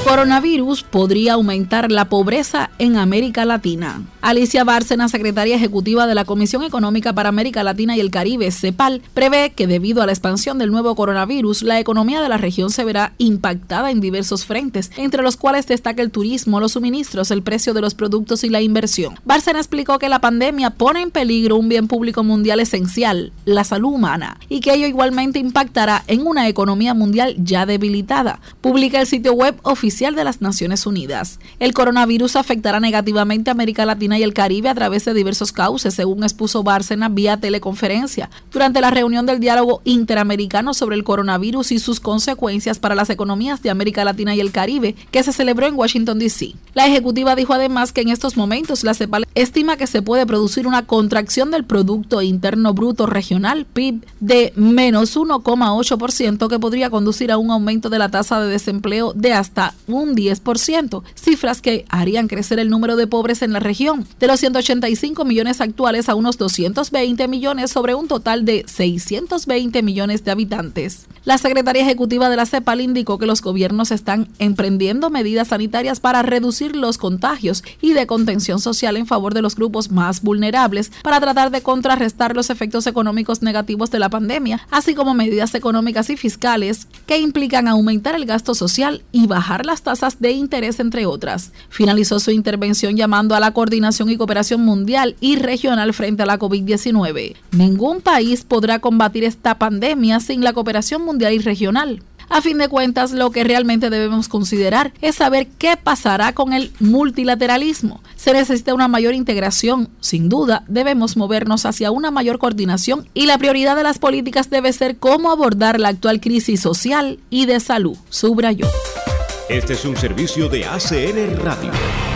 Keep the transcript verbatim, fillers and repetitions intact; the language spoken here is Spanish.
Coronavirus podría aumentar la pobreza en América Latina. Alicia Bárcena, secretaria ejecutiva de la Comisión Económica para América Latina y el Caribe, CEPAL, prevé que debido a la expansión del nuevo coronavirus, la economía de la región se verá impactada en diversos frentes, entre los cuales destaca el turismo, los suministros, el precio de los productos y la inversión. Bárcena explicó que la pandemia pone en peligro un bien público mundial esencial, la salud humana, y que ello igualmente impactará en una economía mundial ya debilitada. Publica el sitio web oficial de las Naciones Unidas. El coronavirus afectará negativamente a América Latina y el Caribe a través de diversos cauces, según expuso Bárcena vía teleconferencia durante la reunión del diálogo interamericano sobre el coronavirus y sus consecuencias para las economías de América Latina y el Caribe, que se celebró en Washington, D C La ejecutiva dijo además que en estos momentos la CEPAL estima que se puede producir una contracción del Producto Interno Bruto Regional, P I B, de menos uno coma ocho por ciento, que podría conducir a un aumento de la tasa de desempleo de hasta un diez por ciento, cifras que harían crecer el número de pobres en la región, de los ciento ochenta y cinco millones actuales a unos doscientos veinte millones sobre un total de seiscientos veinte millones de habitantes. La secretaria ejecutiva de la CEPAL indicó que los gobiernos están emprendiendo medidas sanitarias para reducir los contagios y de contención social en favor de los grupos más vulnerables para tratar de contrarrestar los efectos económicos negativos de la pandemia, así como medidas económicas y fiscales que implican aumentar el gasto social y bajar las tasas de interés, entre otras. Finalizó su intervención llamando a la coordinación y cooperación mundial y regional frente a la COVID diecinueve. Ningún país podrá combatir esta pandemia sin la cooperación mundial y regional. A fin de cuentas, lo que realmente debemos considerar es saber qué pasará con el multilateralismo. Se necesita una mayor integración. Sin duda, debemos movernos hacia una mayor coordinación y la prioridad de las políticas debe ser cómo abordar la actual crisis social y de salud, subrayó. Este es un servicio de A C N Radio.